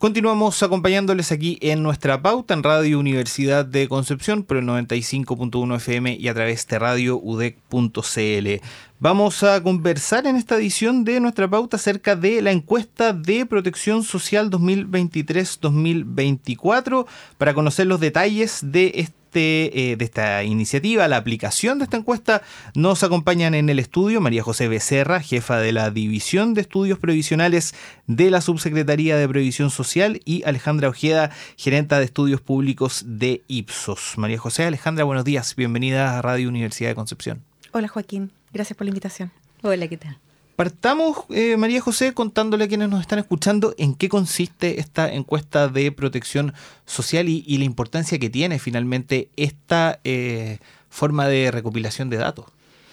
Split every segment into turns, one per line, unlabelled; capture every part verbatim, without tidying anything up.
Continuamos acompañándoles aquí en nuestra pauta en Radio Universidad de Concepción por el noventa y cinco punto uno F M y a través de radio u d e c punto c l. Vamos a conversar en esta edición de nuestra pauta acerca de la encuesta de protección social dos mil veintitrés dos mil veinticuatro para conocer los detalles de este de esta iniciativa, la aplicación de esta encuesta. Nos acompañan en el estudio María José Becerra, jefa de la División de Estudios Previsionales de la Subsecretaría de Previsión Social, y Alejandra Ojeda, gerenta de Estudios Públicos de Ipsos. María José, Alejandra, buenos días. Bienvenida a Radio Universidad de Concepción.
Hola, Joaquín. Gracias por la invitación.
Hola, ¿qué tal?
Partamos, eh, María José, contándole a quienes nos están escuchando en qué consiste esta encuesta de protección social y, y la importancia que tiene finalmente esta eh, forma de recopilación de datos.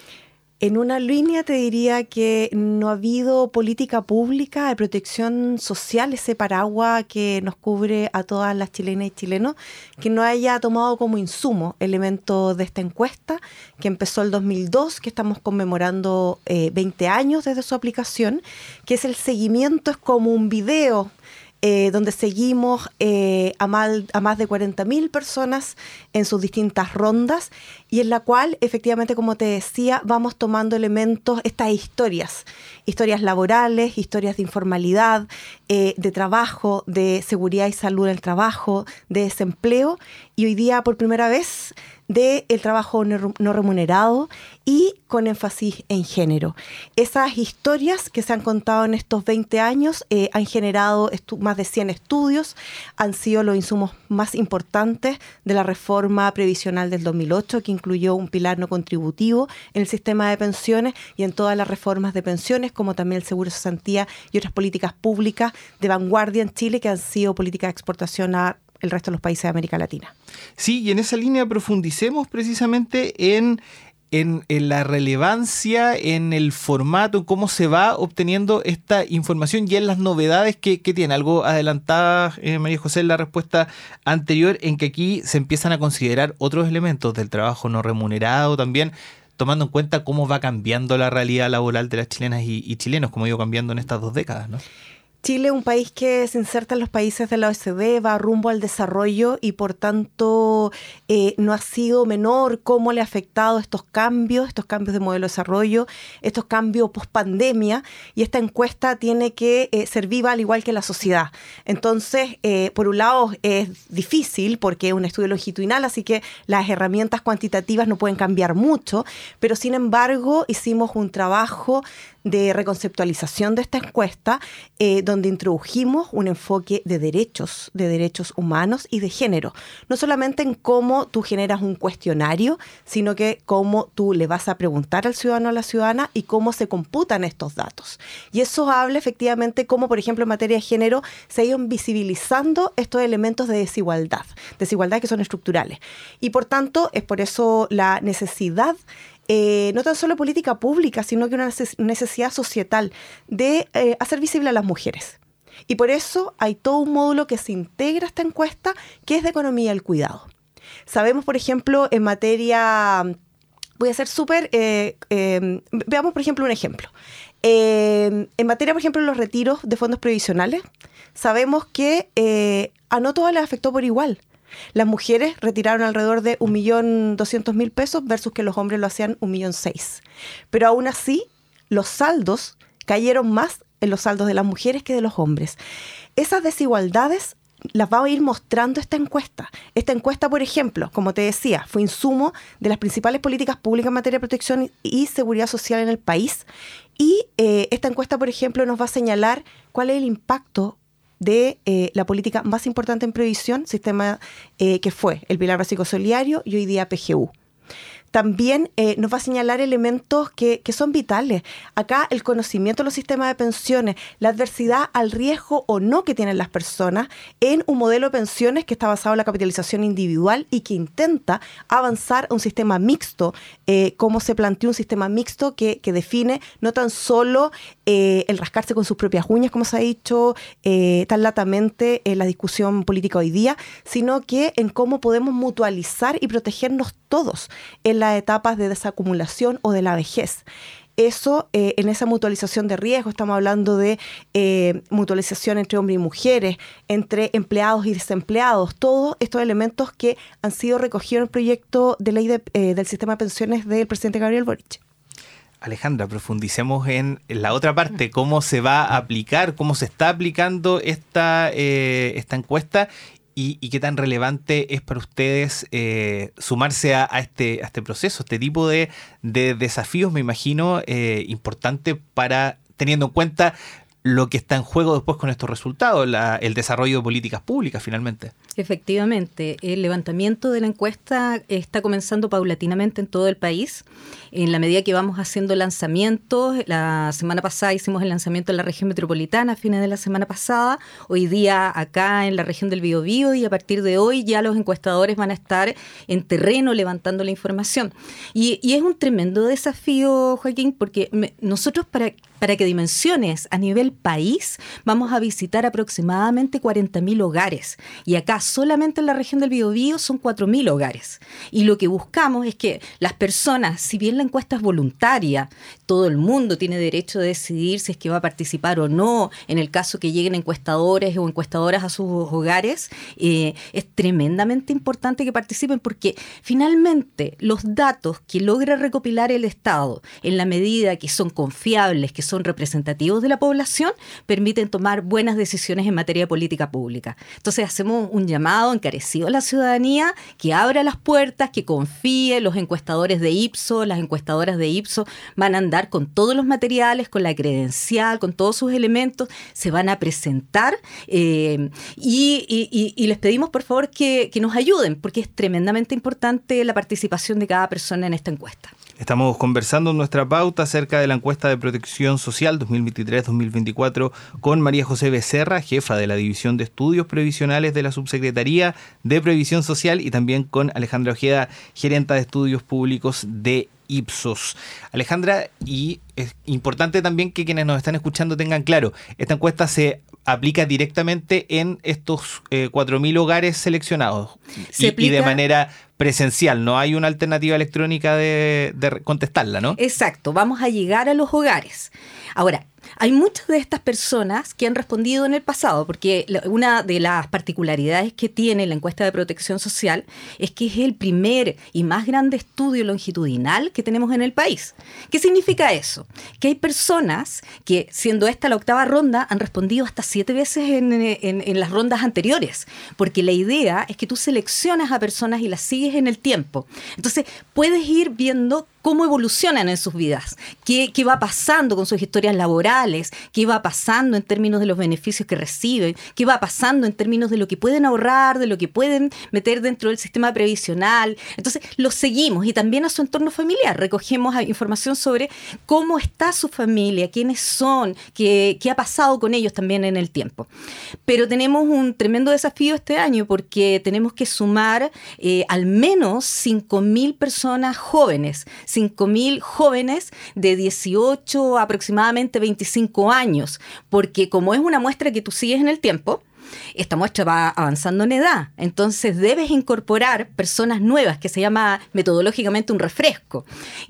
En una línea te diría que no ha habido política pública de protección social, ese paraguas que nos cubre a todas las chilenas y chilenos, que no haya tomado como insumo elementos de esta encuesta, que empezó el dos mil dos, que estamos conmemorando eh, veinte años desde su aplicación, que es el seguimiento, es como un video Eh, donde seguimos eh, a, mal, a más de cuarenta mil personas en sus distintas rondas y en la cual, efectivamente, como te decía, vamos tomando elementos, estas historias, historias laborales, historias de informalidad, eh, de trabajo, de seguridad y salud en el trabajo, de desempleo, y hoy día, por primera vez, del trabajo no remunerado y con énfasis en género. Esas historias que se han contado en estos veinte años eh, han generado estu- más de cien estudios, han sido los insumos más importantes de la reforma previsional del dos mil ocho, que incluyó un pilar no contributivo en el sistema de pensiones y en todas las reformas de pensiones, como también el seguro de cesantía y otras políticas públicas de vanguardia en Chile que han sido políticas de exportación a el resto de los países de América Latina.
Sí, y en esa línea profundicemos precisamente en, en, en la relevancia, en el formato, en cómo se va obteniendo esta información y en las novedades que, que tiene. Algo adelantada, eh, María José, en la respuesta anterior, en que aquí se empiezan a considerar otros elementos del trabajo no remunerado también, tomando en cuenta cómo va cambiando la realidad laboral de las chilenas y, y chilenos, como ha ido cambiando en estas dos décadas, ¿no?
Chile, un país que se inserta en los países de la O E C D, va rumbo al desarrollo y por tanto eh, no ha sido menor cómo le ha afectado estos cambios, estos cambios de modelo de desarrollo, estos cambios post pandemia, y esta encuesta tiene que eh, ser viva al igual que la sociedad. Entonces, eh, por un lado es difícil porque es un estudio longitudinal, así que las herramientas cuantitativas no pueden cambiar mucho, pero sin embargo hicimos un trabajo de reconceptualización de esta encuesta, eh, donde introdujimos un enfoque de derechos, de derechos humanos y de género. No solamente en cómo tú generas un cuestionario, sino que cómo tú le vas a preguntar al ciudadano o a la ciudadana y cómo se computan estos datos. Y eso habla efectivamente cómo, por ejemplo, en materia de género se ha ido visibilizando estos elementos de desigualdad, desigualdad que son estructurales. Y por tanto, es por eso la necesidad Eh, no tan solo política pública, sino que una necesidad societal de eh, hacer visible a las mujeres. Y por eso hay todo un módulo que se integra a esta encuesta, que es de economía del cuidado. Sabemos, por ejemplo, en materia... Voy a ser súper... Eh, eh, veamos, por ejemplo, un ejemplo. Eh, en materia, por ejemplo, de los retiros de fondos previsionales, sabemos que eh, a no todas les afectó por igual. Las mujeres retiraron alrededor de un millón doscientos mil pesos versus que los hombres lo hacían un millón seis. Pero aún así, los saldos cayeron más en los saldos de las mujeres que de los hombres. Esas desigualdades las va a ir mostrando esta encuesta. Esta encuesta, por ejemplo, como te decía, fue insumo de las principales políticas públicas en materia de protección y seguridad social en el país. Y eh, esta encuesta, por ejemplo, nos va a señalar cuál es el impacto de eh, la política más importante en previsión, sistema eh, que fue el Pilar Básico Solidario y hoy día P G U. También eh, nos va a señalar elementos que, que son vitales. Acá el conocimiento de los sistemas de pensiones, la adversidad al riesgo o no que tienen las personas en un modelo de pensiones que está basado en la capitalización individual y que intenta avanzar a un sistema mixto, eh, como se planteó un sistema mixto que, que define no tan solo eh, el rascarse con sus propias uñas, como se ha dicho eh, tan latamente en la discusión política hoy día, sino que en cómo podemos mutualizar y protegernos todos en las etapas de desacumulación o de la vejez. eso, eh, en esa mutualización de riesgo, estamos hablando de eh, mutualización entre hombres y mujeres, entre empleados y desempleados, todos estos elementos que han sido recogidos en el proyecto de ley de, eh, del sistema de pensiones del presidente Gabriel Boric.
Alejandra, profundicemos en la otra parte, cómo se va a aplicar, cómo se está aplicando esta, eh, esta encuesta y, y qué tan relevante es para ustedes eh, sumarse a, a, este, a este proceso, este tipo de, de desafíos, me imagino, eh, importante para, teniendo en cuenta lo que está en juego después con estos resultados, la, el desarrollo de políticas públicas finalmente.
Efectivamente, el levantamiento de la encuesta está comenzando paulatinamente en todo el país. En la medida que vamos haciendo lanzamientos, la semana pasada hicimos el lanzamiento en la región metropolitana, a fines de la semana pasada, hoy día acá en la región del Biobío, y a partir de hoy ya los encuestadores van a estar en terreno levantando la información. Y, y es un tremendo desafío, Joaquín, porque me, nosotros para, para que dimensiones a nivel país vamos a visitar aproximadamente cuarenta mil hogares, y acá solamente en la región del Biobío son cuatro mil hogares. Y lo que buscamos es que las personas, si bien la encuesta es voluntaria, todo el mundo tiene derecho de decidir si es que va a participar o no, en el caso que lleguen encuestadores o encuestadoras a sus hogares, eh, es tremendamente importante que participen, porque finalmente los datos que logra recopilar el Estado, en la medida que son confiables, que son representativos de la población, permiten tomar buenas decisiones en materia de política pública. Entonces hacemos un llamado encarecido a la ciudadanía que abra las puertas, que confíe. Los encuestadores de Ipsos, las encuestadoras de Ipsos van a andar con todos los materiales, con la credencial, con todos sus elementos, se van a presentar eh, y, y, y les pedimos por favor que, que nos ayuden, porque es tremendamente importante la participación de cada persona en esta encuesta.
Estamos conversando en nuestra pauta acerca de la encuesta de protección social dos mil veintitrés dos mil veinticuatro con María José Becerra, jefa de la División de Estudios Previsionales de la Subsecretaría de Previsión Social, y también con Alejandra Ojeda, gerenta de Estudios Públicos de Ipsos. Alejandra, y es importante también que quienes nos están escuchando tengan claro, esta encuesta se aplica directamente en estos eh, cuatro mil hogares seleccionados y, y de manera presencial, no hay una alternativa electrónica de, de contestarla, ¿no?
Exacto, vamos a llegar a los hogares. Ahora, hay muchas de estas personas que han respondido en el pasado, porque una de las particularidades que tiene la encuesta de protección social es que es el primer y más grande estudio longitudinal que tenemos en el país. ¿Qué significa eso? Que hay personas que, siendo esta la octava ronda, han respondido hasta siete veces en, en, en las rondas anteriores, porque la idea es que tú seleccionas a personas y las sigues en el tiempo. Entonces, puedes ir viendo cómo evolucionan en sus vidas, qué, qué va pasando con sus historias laborales, qué va pasando en términos de los beneficios que reciben, qué va pasando en términos de lo que pueden ahorrar, de lo que pueden meter dentro del sistema previsional. Entonces, los seguimos, y también a su entorno familiar. Recogemos información sobre cómo está su familia, quiénes son, qué, qué ha pasado con ellos también en el tiempo. Pero tenemos un tremendo desafío este año, porque tenemos que sumar eh, al menos cinco mil personas jóvenes, cinco mil jóvenes de dieciocho a aproximadamente veinticinco años, porque como es una muestra que tú sigues en el tiempo, esta muestra va avanzando en edad, entonces debes incorporar personas nuevas, que se llama metodológicamente un refresco.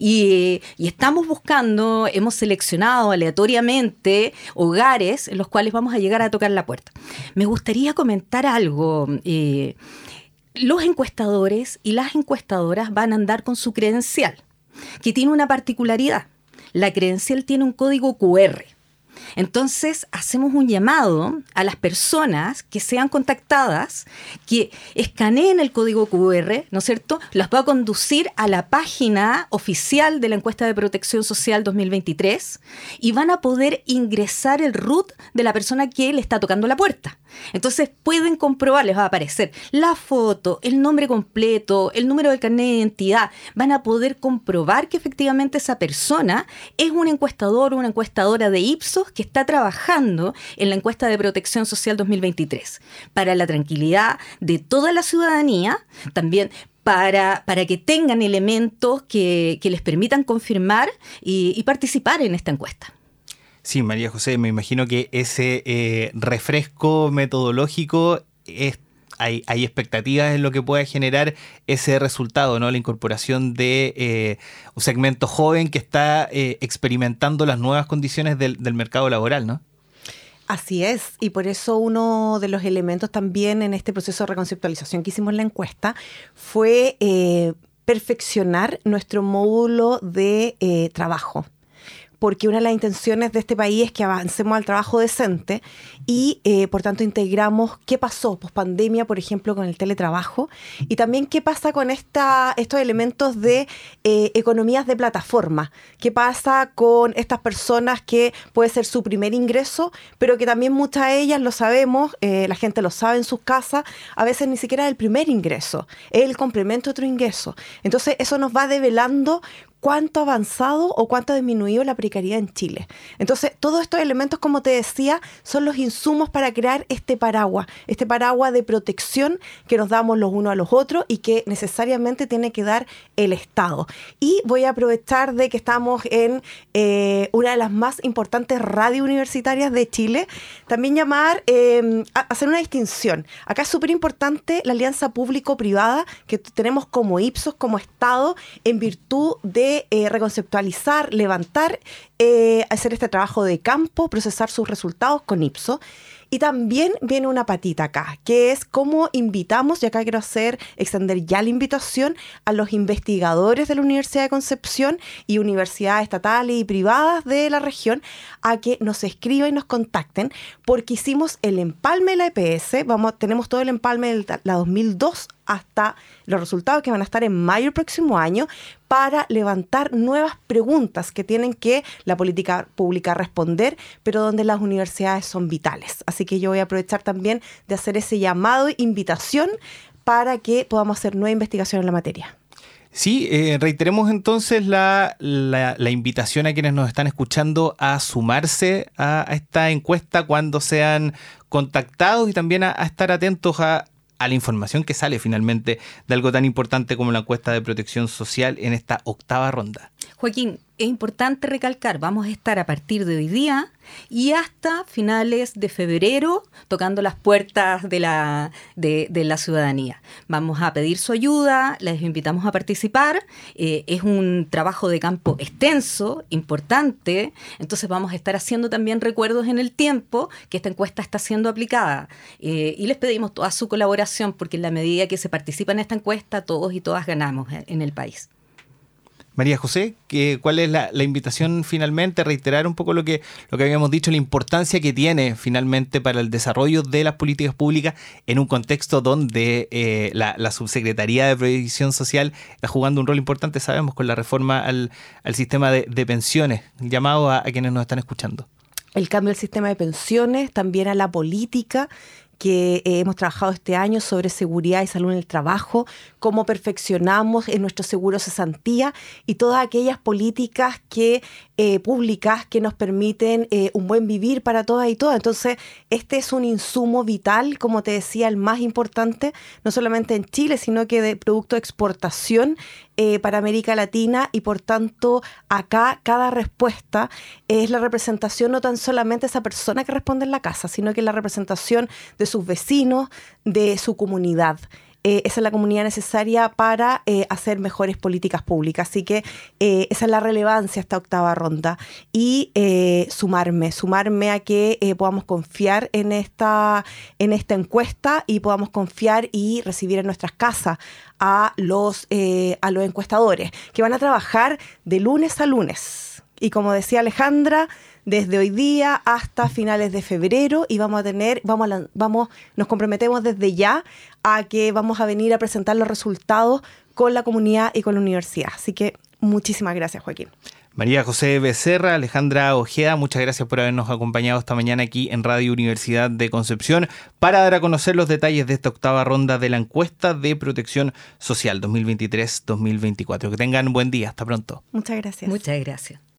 Y, y estamos buscando, hemos seleccionado aleatoriamente hogares en los cuales vamos a llegar a tocar la puerta. Me gustaría comentar algo. Eh, los encuestadores y las encuestadoras van a andar con su credencial, que tiene una particularidad. La credencial tiene un código cu erre. Entonces, hacemos un llamado a las personas que sean contactadas, que escaneen el código cu erre, ¿no es cierto? Las va a conducir a la página oficial de la encuesta de protección social dos mil veintitrés y van a poder ingresar el root de la persona que le está tocando la puerta. Entonces, pueden comprobar, les va a aparecer la foto, el nombre completo, el número del carnet de identidad. Van a poder comprobar que efectivamente esa persona es un encuestador o una encuestadora de Ipsos que está trabajando en la encuesta de protección social dos mil veintitrés, para la tranquilidad de toda la ciudadanía, también para, para que tengan elementos que, que les permitan confirmar y, y participar en esta encuesta.
Sí, María José, me imagino que ese eh, refresco metodológico es hay, hay expectativas en lo que pueda generar ese resultado, ¿no? La incorporación de eh, un segmento joven que está eh, experimentando las nuevas condiciones del, del mercado laboral, ¿no?
Así es, y por eso uno de los elementos también en este proceso de reconceptualización que hicimos en la encuesta fue eh, perfeccionar nuestro módulo de eh, trabajo. Porque una de las intenciones de este país es que avancemos al trabajo decente y, eh, por tanto, integramos qué pasó pospandemia, por ejemplo, con el teletrabajo, y también qué pasa con esta, estos elementos de eh, economías de plataforma, qué pasa con estas personas que puede ser su primer ingreso, pero que también muchas de ellas, lo sabemos, eh, la gente lo sabe en sus casas, a veces ni siquiera es el primer ingreso, es el complemento de otro ingreso. Entonces, eso nos va develando cuánto ha avanzado o cuánto ha disminuido la precariedad en Chile. Entonces, todos estos elementos, como te decía, son los insumos para crear este paraguas, este paraguas de protección que nos damos los unos a los otros y que necesariamente tiene que dar el Estado. Y voy a aprovechar de que estamos en eh, una de las más importantes radio universitarias de Chile, también llamar, eh, a hacer una distinción. Acá es súper importante la alianza público-privada que tenemos como Ipsos, como Estado, en virtud de Eh, reconceptualizar, levantar, eh, hacer este trabajo de campo, procesar sus resultados con Ipsos. Y también viene una patita acá, que es cómo invitamos, y acá quiero hacer, extender ya la invitación a los investigadores de la Universidad de Concepción y universidades estatales y privadas de la región a que nos escriban y nos contacten, porque hicimos el empalme de la E P S, vamos, tenemos todo el empalme de la dos mil dos hasta los resultados que van a estar en mayo del próximo año, para levantar nuevas preguntas que tienen que la política pública responder, pero donde las universidades son vitales. Así que yo voy a aprovechar también de hacer ese llamado e invitación para que podamos hacer nueva investigación en la materia.
Sí, eh, reiteremos entonces la, la, la invitación a quienes nos están escuchando a sumarse a, a esta encuesta cuando sean contactados y también a, a estar atentos a a la información que sale finalmente de algo tan importante como la encuesta de protección social en esta octava ronda.
Joaquín, es importante recalcar, vamos a estar a partir de hoy día y hasta finales de febrero tocando las puertas de la, de, de la ciudadanía. Vamos a pedir su ayuda, les invitamos a participar. Eh, es un trabajo de campo extenso, importante, entonces vamos a estar haciendo también recuerdos en el tiempo que esta encuesta está siendo aplicada. Eh, y les pedimos toda su colaboración porque en la medida que se participa en esta encuesta, todos y todas ganamos en el país.
María José, ¿cuál es la, la invitación finalmente? Reiterar un poco lo que, lo que habíamos dicho, la importancia que tiene finalmente para el desarrollo de las políticas públicas en un contexto donde eh, la, la Subsecretaría de Previsión Social está jugando un rol importante, sabemos, con la reforma al, al sistema de, de pensiones. Llamado a, a quienes nos están escuchando.
El cambio del sistema de pensiones, también a la política que eh, hemos trabajado este año sobre seguridad y salud en el trabajo, cómo perfeccionamos en nuestro seguro cesantía y todas aquellas políticas que, eh, públicas que nos permiten eh, un buen vivir para todas y todas. Entonces, este es un insumo vital, como te decía, el más importante, no solamente en Chile, sino que de producto de exportación eh, para América Latina, y por tanto, acá cada respuesta es la representación no tan solamente de esa persona que responde en la casa, sino que la representación de sus vecinos, de su comunidad. Eh, esa es la comunidad necesaria para eh, hacer mejores políticas públicas. Así que eh, esa es la relevancia de esta octava ronda. Y eh, sumarme, sumarme a que eh, podamos confiar en esta, en esta encuesta y podamos confiar y recibir en nuestras casas a los, eh, a los encuestadores, que van a trabajar de lunes a lunes. Y como decía Alejandra, desde hoy día hasta finales de febrero, y vamos a tener, vamos, a, vamos, nos comprometemos desde ya a que vamos a venir a presentar los resultados con la comunidad y con la universidad. Así que muchísimas gracias, Joaquín.
María José Becerra, Alejandra Ojeda, muchas gracias por habernos acompañado esta mañana aquí en Radio Universidad de Concepción para dar a conocer los detalles de esta octava ronda de la encuesta de protección social dos mil veintitrés dos mil veinticuatro. Que tengan buen día, hasta pronto.
Muchas gracias.
Muchas gracias.